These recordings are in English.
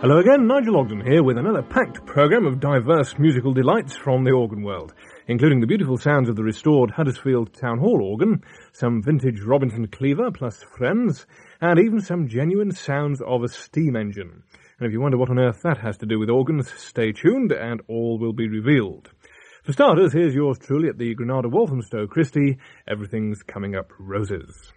Hello again, Nigel Ogden here with another packed programme of diverse musical delights from the organ world, including the beautiful sounds of the restored Huddersfield Town Hall organ, some vintage Robinson Cleaver plus Friends, and even some genuine sounds of a steam engine. And if you wonder what on earth that has to do with organs, stay tuned and all will be revealed. For starters, here's yours truly at the Granada Walthamstow Christie, Everything's Coming Up Roses.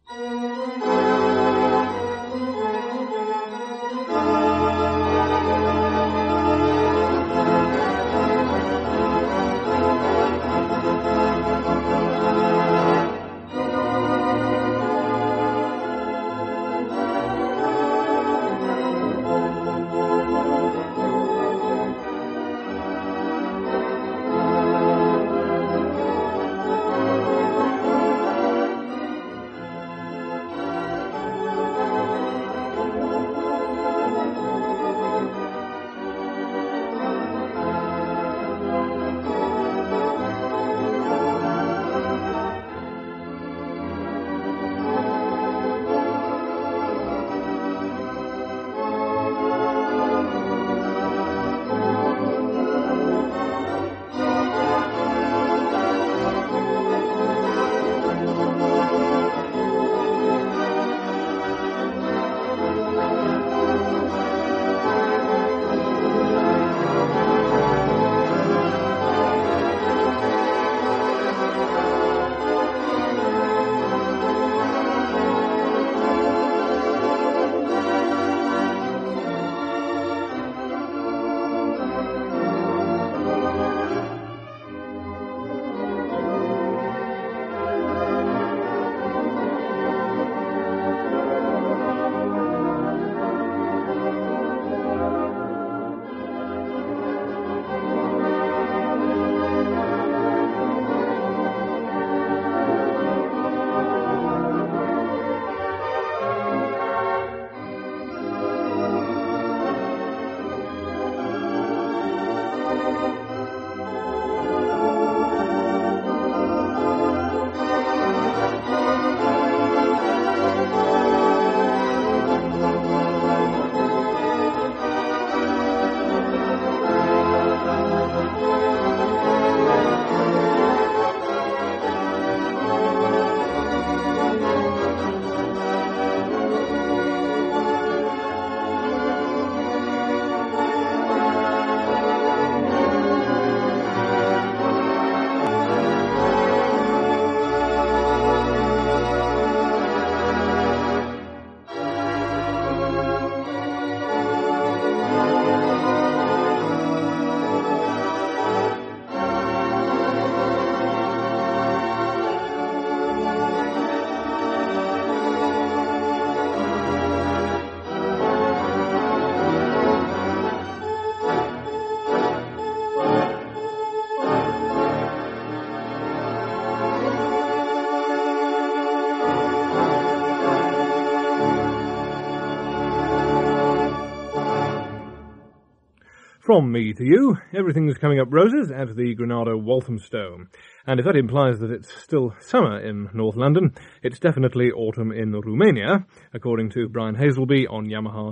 From me to you, everything's coming up roses at the Granada Walthamstow. And if that implies that it's still summer in North London, it's definitely autumn in Romania, according to Brian Hazelby on Yamaha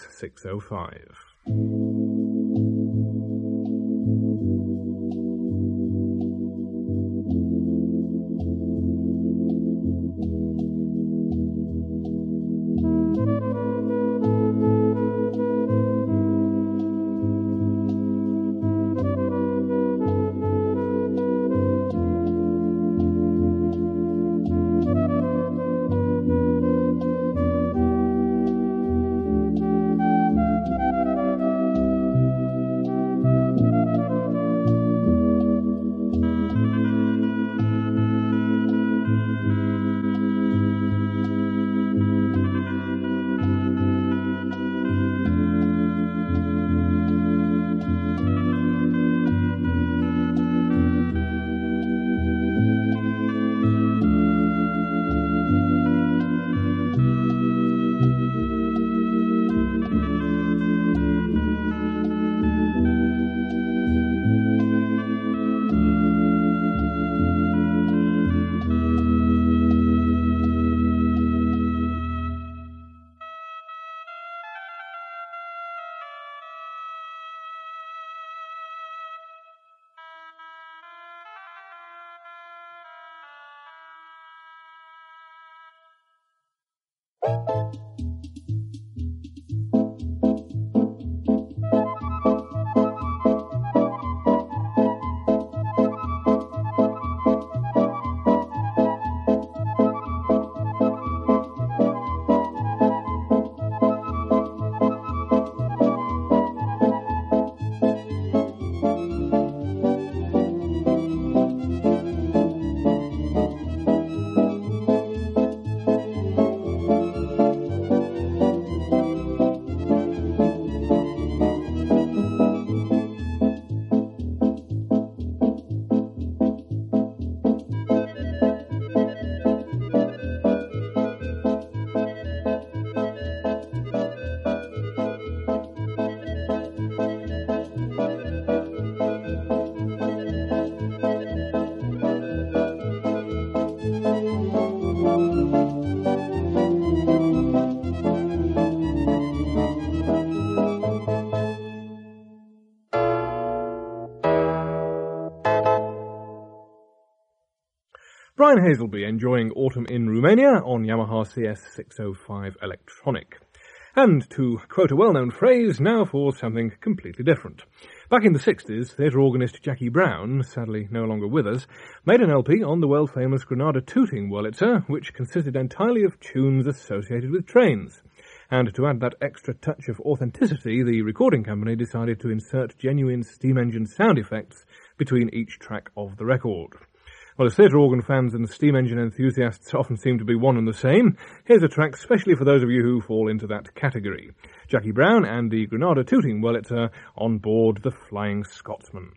CS605. Brian Hazelby enjoying Autumn in Romania on Yamaha CS605 Electronic. And to quote a well-known phrase, now for something completely different. Back in the 60s, theatre organist Jackie Brown, sadly no longer with us, made an LP on the world-famous Granada Tooting Wurlitzer, which consisted entirely of tunes associated with trains. And to add that extra touch of authenticity, the recording company decided to insert genuine steam engine sound effects between each track of the record. Well, as theatre organ fans and steam engine enthusiasts often seem to be one and the same, here's a track specially for those of you who fall into that category. Jackie Brown and the Granada Tooting Wurlitzer on board the Flying Scotsman.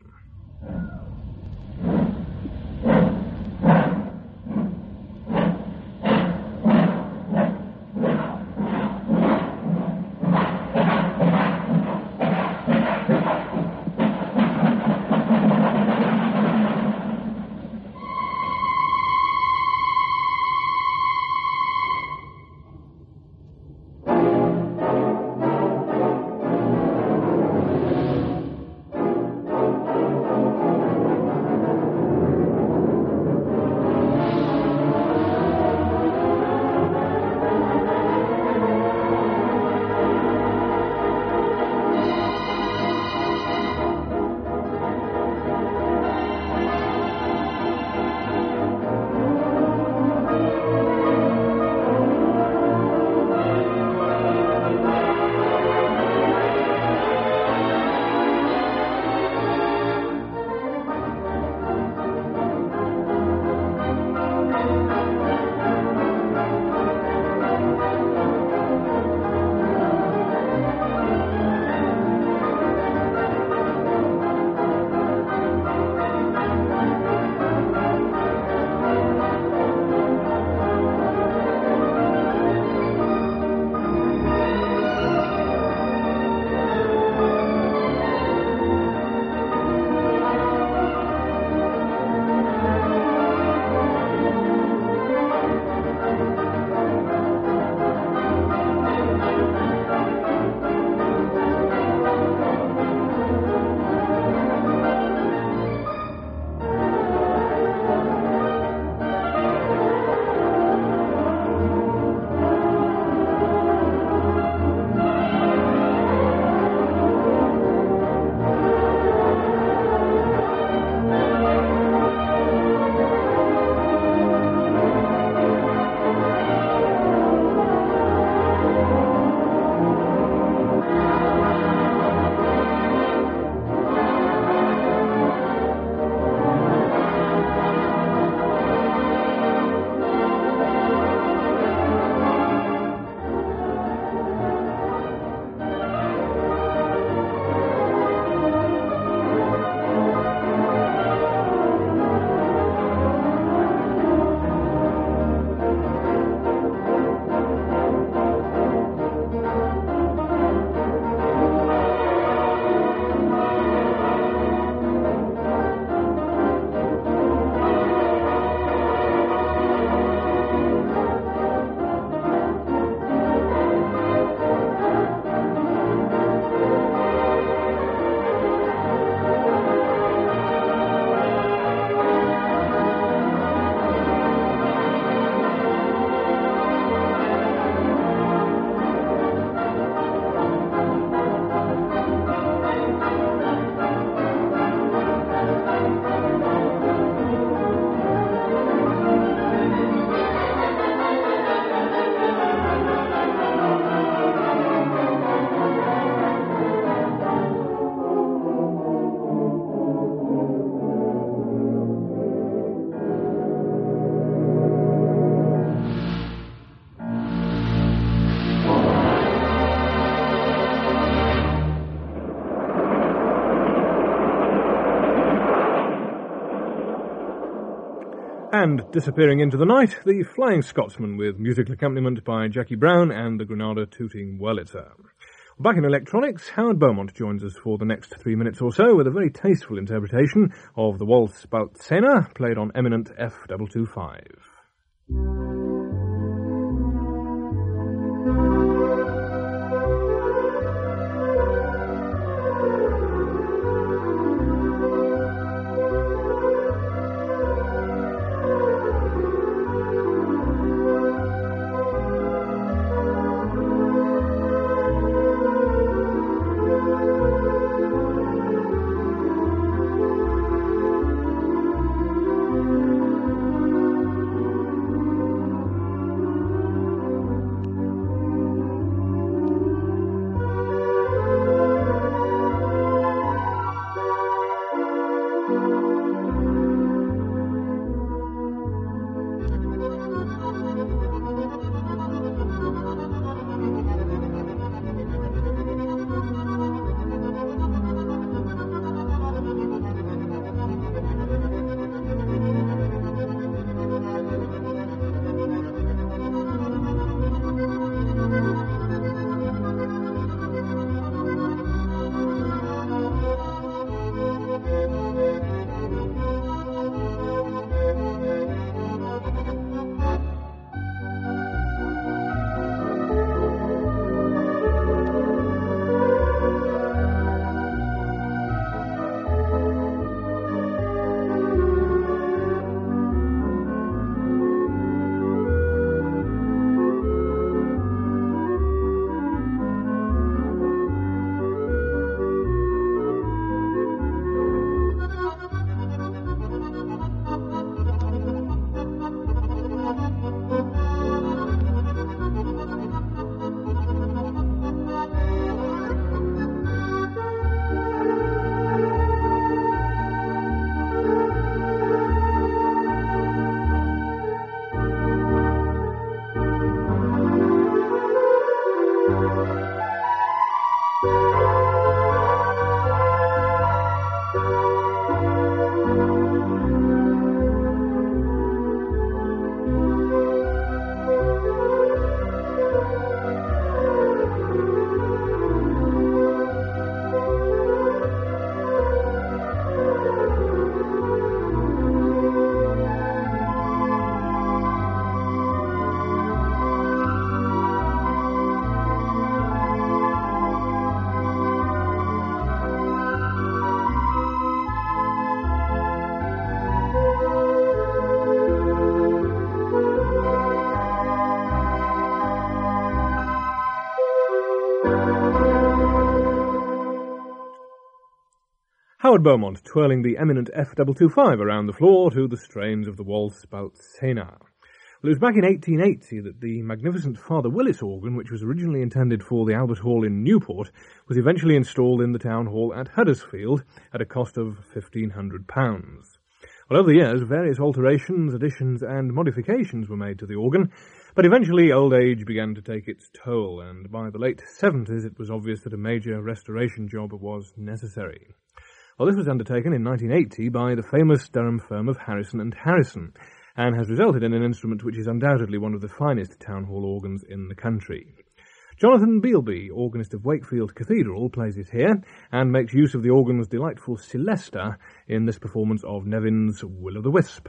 And disappearing into the night, the Flying Scotsman with musical accompaniment by Jackie Brown and the Granada Tooting Wurlitzer. Back in electronics, Howard Beaumont joins us for the next 3 minutes or so with a very tasteful interpretation of the Waltz Balzena, played on eminent F225. Howard Beaumont twirling the eminent F225 around the floor to the strains of the Waltz Balzena. Well, it was back in 1880 that the magnificent Father Willis organ, which was originally intended for the Albert Hall in Newport, was eventually installed in the town hall at Huddersfield at a cost of £1,500. Well, over the years, various alterations, additions and modifications were made to the organ, but eventually old age began to take its toll, and by the late 70s it was obvious that a major restoration job was necessary. Well, this was undertaken in 1980 by the famous Durham firm of Harrison & Harrison, and has resulted in an instrument which is undoubtedly one of the finest town hall organs in the country. Jonathan Beelby, organist of Wakefield Cathedral, plays it here, and makes use of the organ's delightful Celesta in this performance of Nevin's Will-o'-the-Wisp.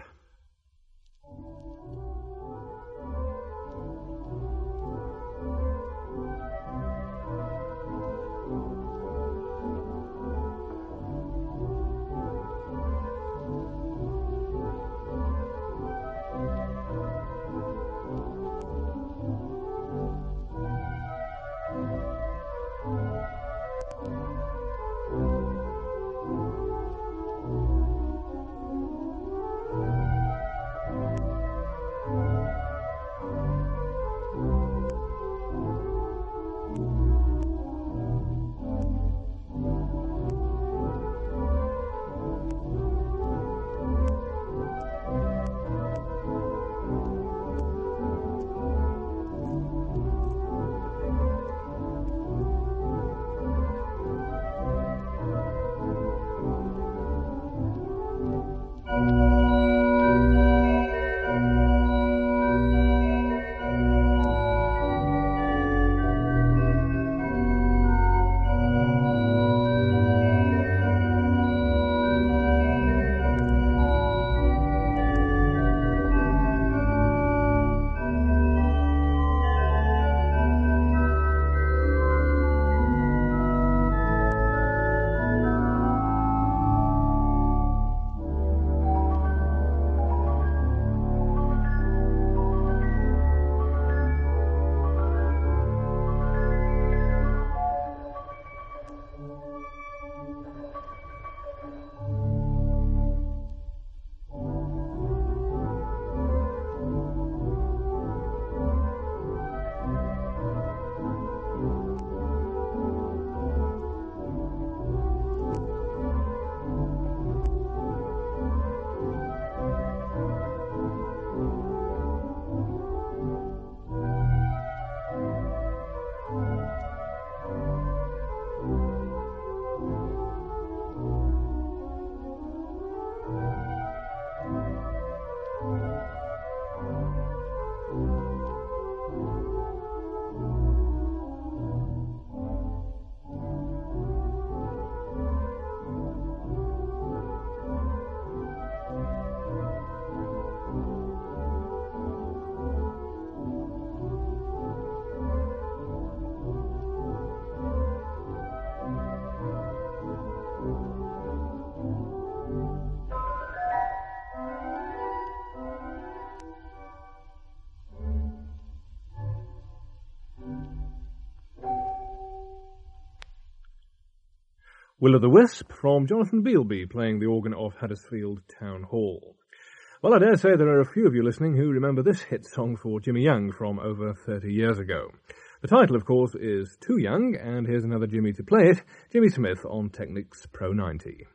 Will-o'-the-Wisp from Jonathan Beelby, playing the organ of Huddersfield Town Hall. Well, I dare say there are a few of you listening who remember this hit song for Jimmy Young from over 30 years ago. The title, of course, is Too Young, and here's another Jimmy to play it, Jimmy Smith on Technics Pro 90.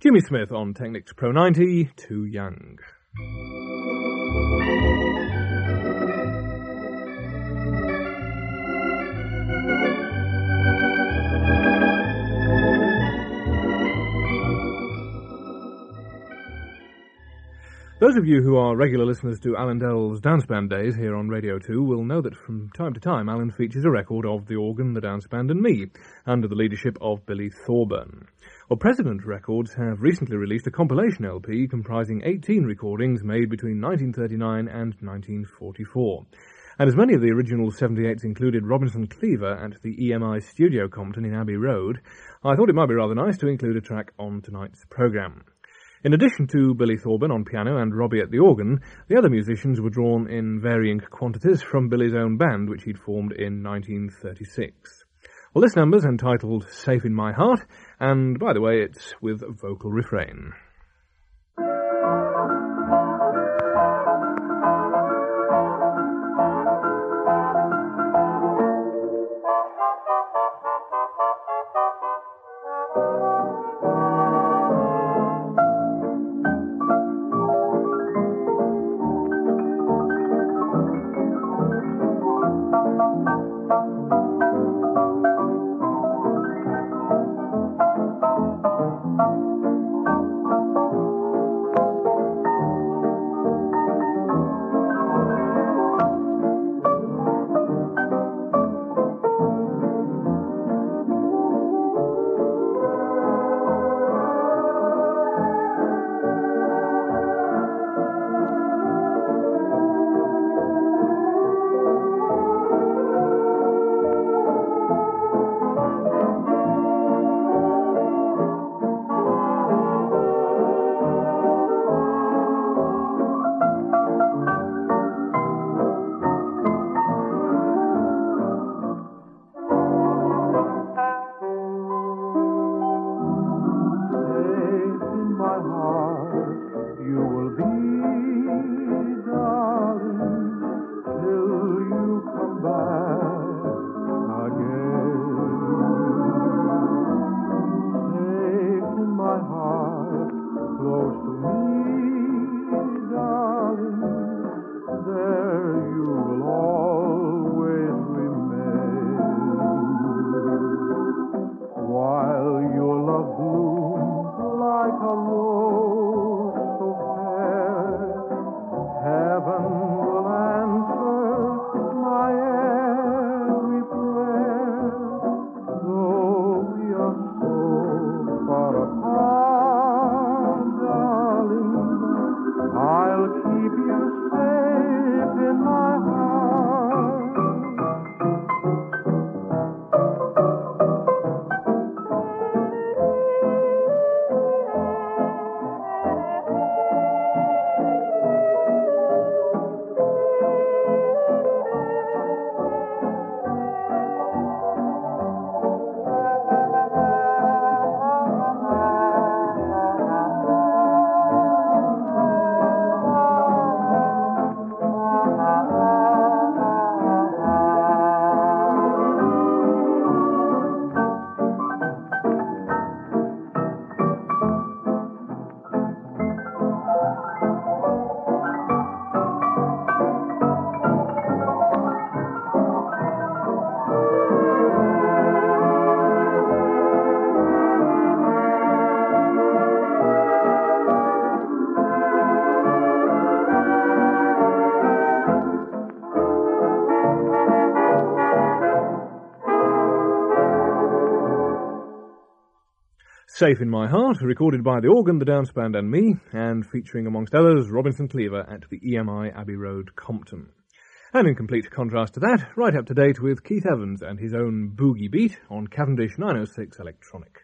Jimmy Smith on Technics Pro 90, Too Young. Those of you who are regular listeners to Alan Dell's Dance Band Days here on Radio 2 will know that from time to time Alan features a record of The Organ, The Dance Band and Me, under the leadership of Billy Thorburn. Well, President Records have recently released a compilation LP comprising 18 recordings made between 1939 and 1944. And as many of the original 78s included Robinson Cleaver at the EMI Studio Compton in Abbey Road, I thought it might be rather nice to include a track on tonight's programme. In addition to Billy Thorburn on piano and Robbie at the organ, the other musicians were drawn in varying quantities from Billy's own band, which he'd formed in 1936. Well, this number's entitled Safe in My Heart, and by the way, it's with vocal refrain. Safe in My Heart, recorded by The Organ, The Dance Band and Me, and featuring, amongst others, Robinson Cleaver at the EMI Abbey Road, Compton. And in complete contrast to that, right up to date with Keith Evans and his own Boogie Beat on Cavendish 906 Electronic.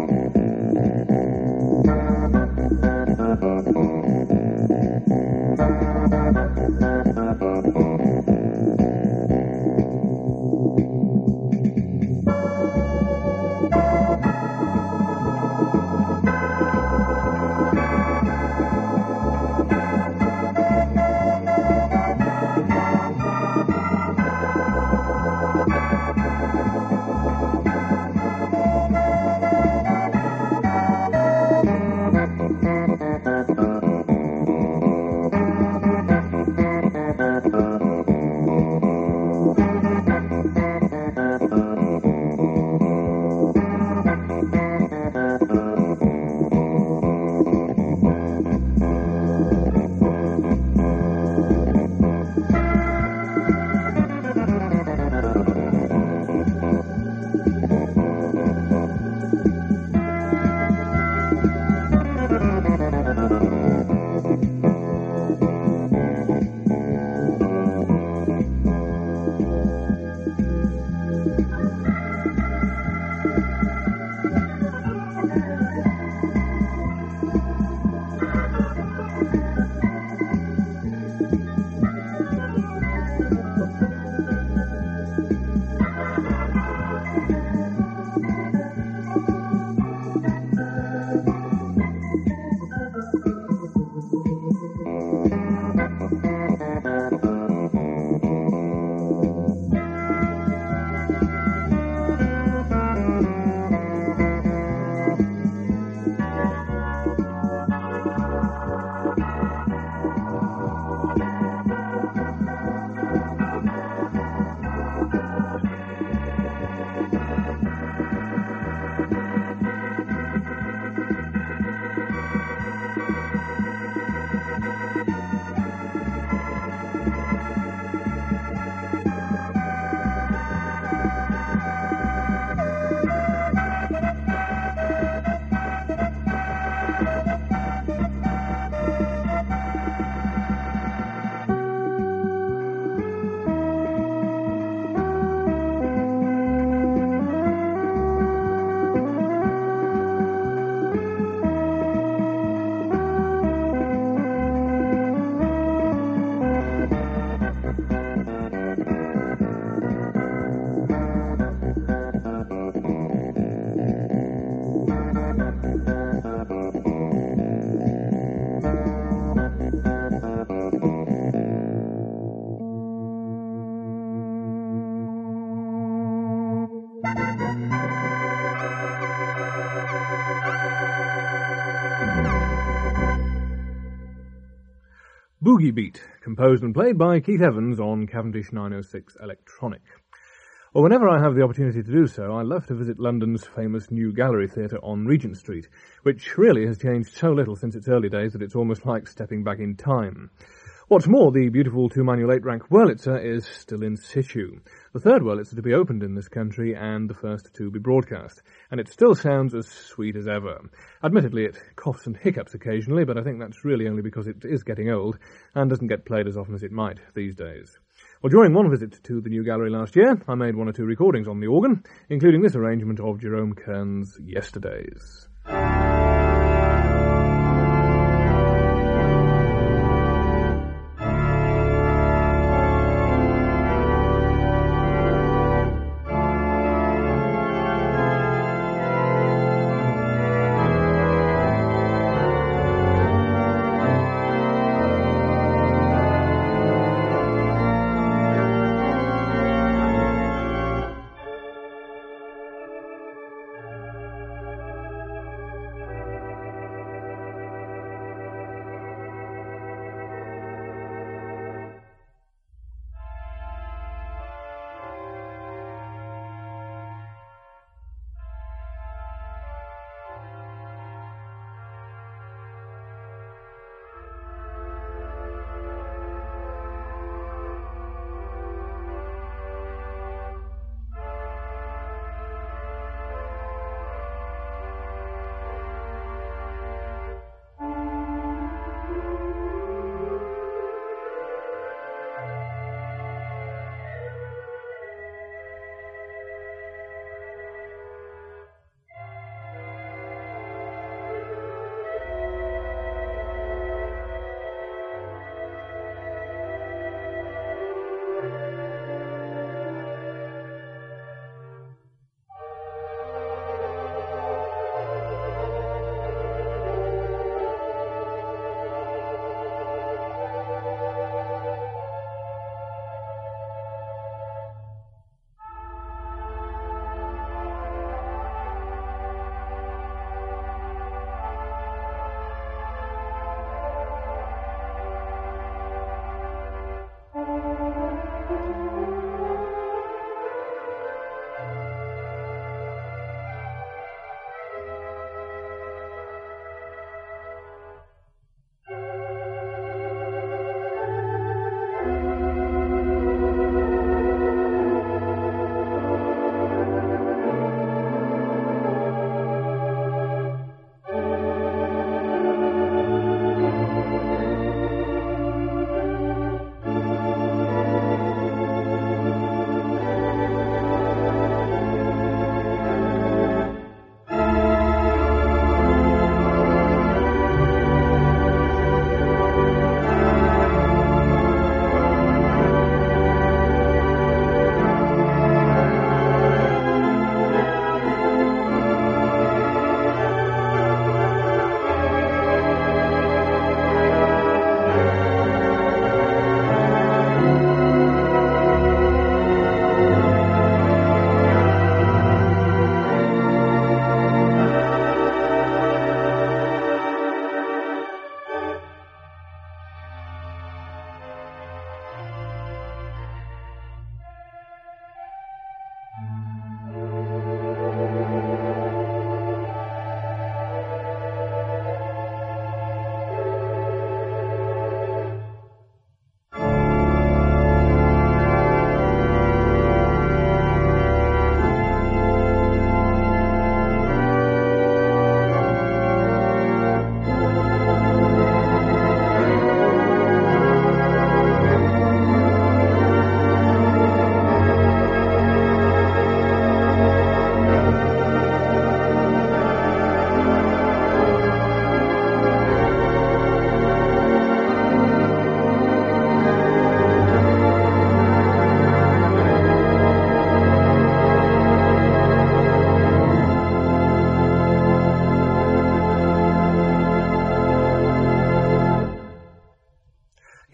Boogie Beat, composed and played by Keith Evans on Cavendish 906 Electronic. Well, whenever I have the opportunity to do so, I love to visit London's famous New Gallery Theatre on Regent Street, which really has changed so little since its early days that it's almost like stepping back in time. What's more, the beautiful two-manual 8-rank Wurlitzer is still in situ. The third Wurlitzer to be opened in this country and the first to be broadcast. And it still sounds as sweet as ever. Admittedly, it coughs and hiccups occasionally, but I think that's really only because it is getting old and doesn't get played as often as it might these days. Well, during one visit to the New Gallery last year, I made one or two recordings on the organ, including this arrangement of Jerome Kern's Yesterdays.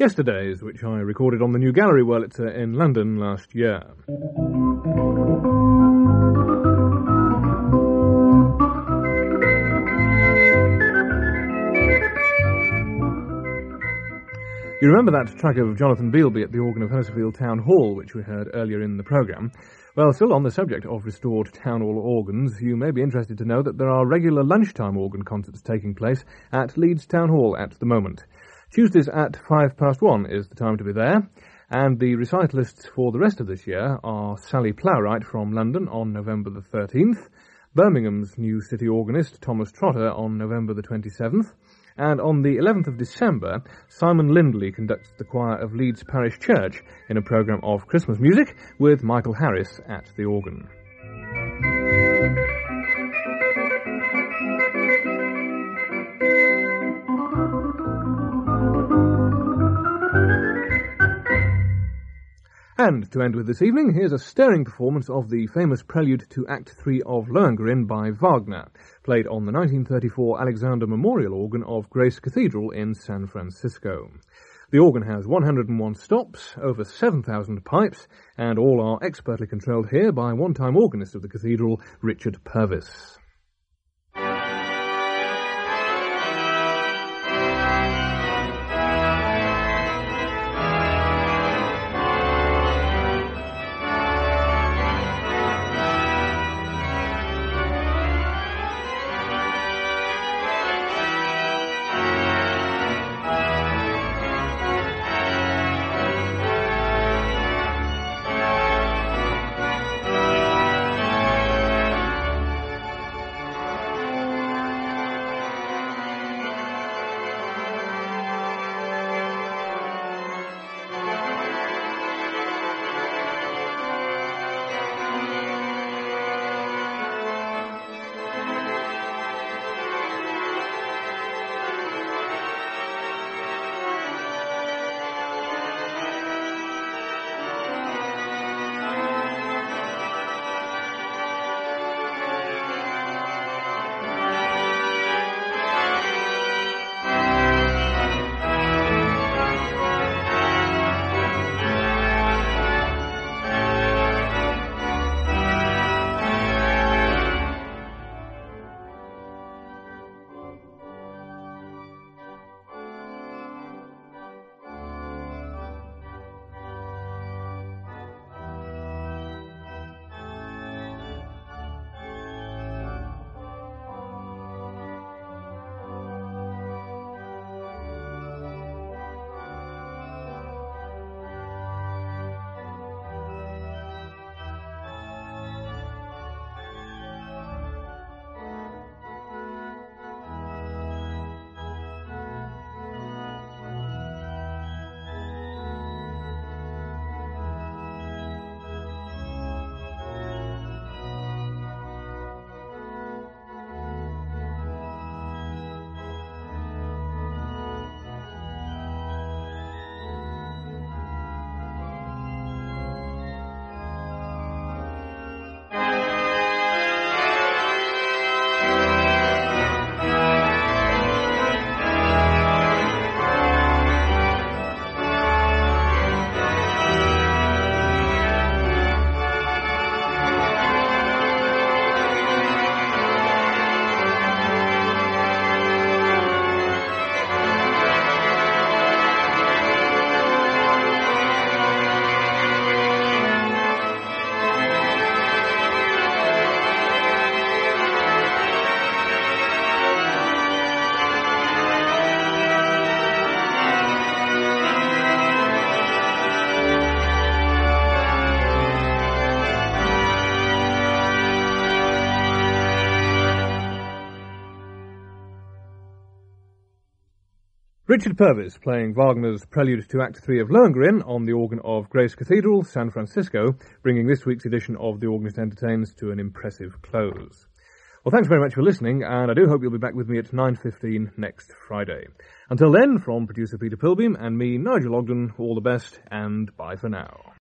Yesterdays, which I recorded on the New Gallery Wurlitzer in London last year. You remember that track of Jonathan Beelby at the organ of Huddersfield Town Hall, which we heard earlier in the programme? Well, still on the subject of restored town hall organs, you may be interested to know that there are regular lunchtime organ concerts taking place at Leeds Town Hall at the moment. Tuesdays at 1:05 is the time to be there, and the recitalists for the rest of this year are Sally Plowright from London on November the 13th, Birmingham's new city organist Thomas Trotter on November the 27th, and on the 11th of December, Simon Lindley conducts the choir of Leeds Parish Church in a programme of Christmas music with Michael Harris at the organ. And to end with this evening, here's a stirring performance of the famous prelude to Act 3 of Lohengrin by Wagner, played on the 1934 Alexander Memorial organ of Grace Cathedral in San Francisco. The organ has 101 stops, over 7,000 pipes, and all are expertly controlled here by one-time organist of the cathedral, Richard Purvis. Richard Purvis playing Wagner's Prelude to Act 3 of Lohengrin on the organ of Grace Cathedral, San Francisco, bringing this week's edition of The Organist Entertains to an impressive close. Well, thanks very much for listening, and I do hope you'll be back with me at 9:15 next Friday. Until then, from producer Peter Pilbeam and me, Nigel Ogden, all the best, and bye for now.